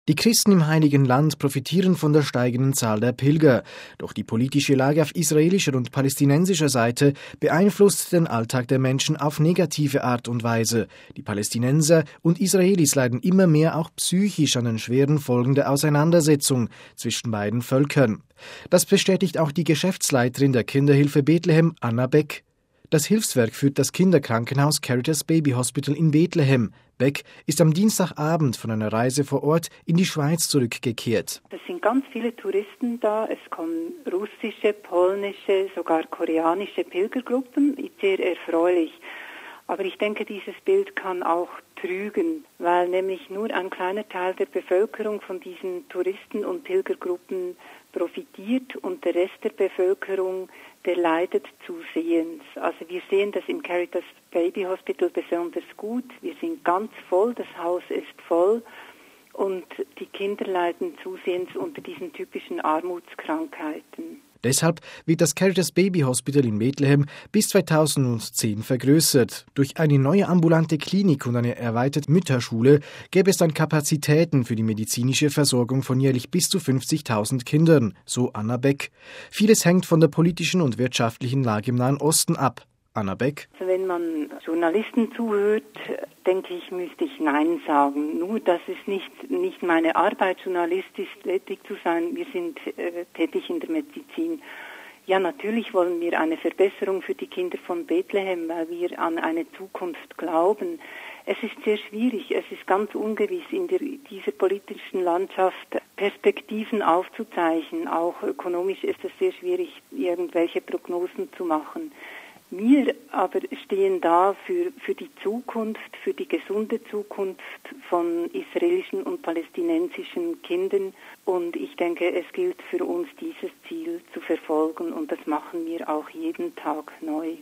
Die Christen im Heiligen Land profitieren von der steigenden Zahl der Pilger. Doch die politische Lage auf israelischer und palästinensischer Seite beeinflusst den Alltag der Menschen auf negative Art und Weise. Die Palästinenser und Israelis leiden immer mehr auch psychisch an den schweren Folgen der Auseinandersetzung zwischen beiden Völkern. Das bestätigt auch die Geschäftsleiterin der Kinderhilfe Bethlehem, Anna Beck. Das Hilfswerk führt das Kinderkrankenhaus Caritas Baby Hospital in Bethlehem. Beck ist am Dienstagabend von einer Reise vor Ort in die Schweiz zurückgekehrt. Es sind ganz viele Touristen da. Es kommen russische, polnische, sogar koreanische Pilgergruppen. Sehr erfreulich. Aber ich denke, dieses Bild kann auch trügen, weil nämlich nur ein kleiner Teil der Bevölkerung von diesen Touristen und Pilgergruppen profitiert und der Rest der Bevölkerung, der leidet zusehends. Also wir sehen das im Caritas Baby Hospital besonders gut. Wir sind ganz voll, das Haus ist voll und die Kinder leiden zusehends unter diesen typischen Armutskrankheiten. Deshalb wird das Caritas Baby Hospital in Bethlehem bis 2010 vergrößert. Durch eine neue ambulante Klinik und eine erweiterte Mütterschule gäbe es dann Kapazitäten für die medizinische Versorgung von jährlich bis zu 50.000 Kindern, so Anna Beck. Vieles hängt von der politischen und wirtschaftlichen Lage im Nahen Osten ab. Anna Beck. Also wenn man Journalisten zuhört, denke ich, müsste ich Nein sagen. Nur, das ist nicht meine Arbeit, journalistisch tätig zu sein. Wir sind tätig in der Medizin. Ja, natürlich wollen wir eine Verbesserung für die Kinder von Bethlehem, weil wir an eine Zukunft glauben. Es ist sehr schwierig, es ist ganz ungewiss in dieser politischen Landschaft Perspektiven aufzuzeichnen. Auch ökonomisch ist es sehr schwierig, irgendwelche Prognosen zu machen. Wir aber stehen da für die Zukunft, für die gesunde Zukunft von israelischen und palästinensischen Kindern. Und ich denke, es gilt für uns, dieses Ziel zu verfolgen. Und das machen wir auch jeden Tag neu.